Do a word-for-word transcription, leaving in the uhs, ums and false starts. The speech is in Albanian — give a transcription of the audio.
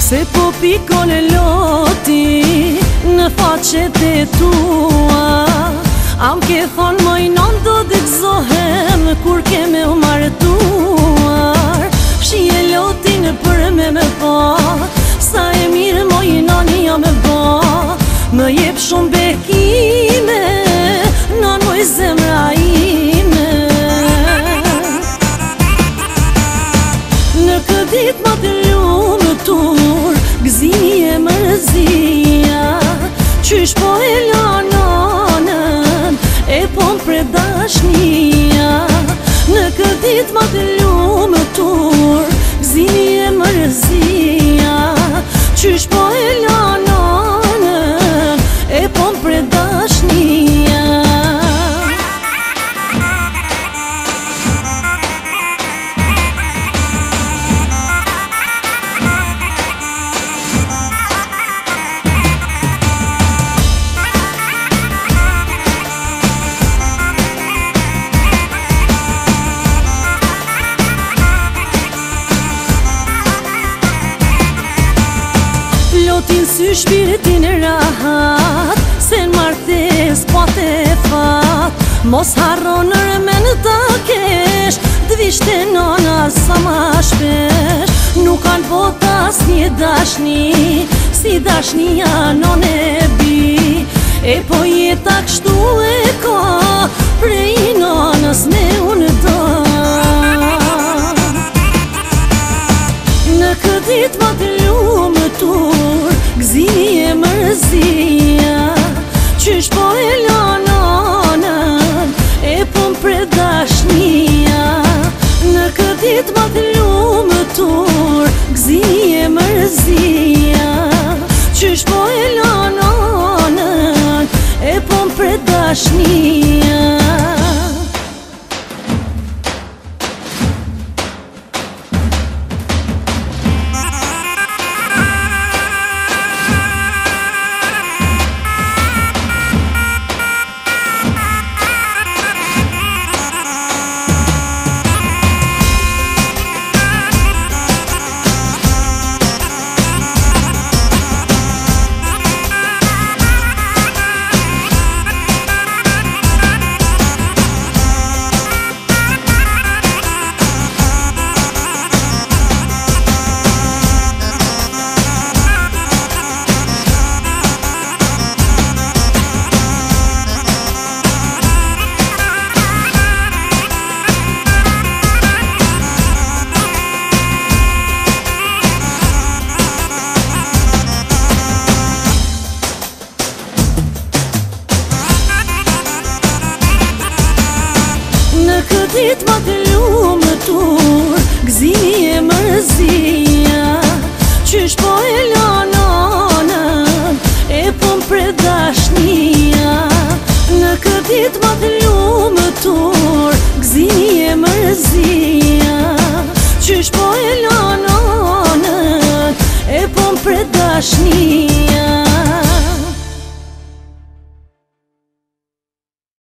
Se po pikon e loti në faqet e tua, am ke thonë moj non do të gëzohem kur ke me u martuar. Fshi e lotin për me me pa, sa e mirë moj nani ja me ba. Më jep shumë bekime, nan moj zemra ime. Në këtë dit ma të lumë tur, gëzimi e mërzia, qysh po e lananën, e po më pre dashnia. Në këtë dit ma të lumë tur, gëzimi e mërzia, qysh po e lananën, e po më pre dashnia. Lotin sy shpirtin e rahat, se në martes po te fat. Mos harro në remen të kesh, dvishte nona sa ma shpesh. Nuk kanë bota s'nje dashni, si dashnia non e bi. E po jeta kështu e ka, prej nonës me unë da. Në këtë dit ma të lumë tur, gëzimi e mërzia, qysh po e lananën, e po më pre dashnia. Në këtë dit ma të lumë tur, gëzimi e mërzia, qysh po e lananën, e po më pre dashnia. Në këtë dit ma të lumë tur, gëzimi e mërzia, qysh po e lananën, e po më pre dashnia. Në këtë dit ma të lumë tur, gëzimi e mërzia, qysh po e lananën, e po më pre dashnia.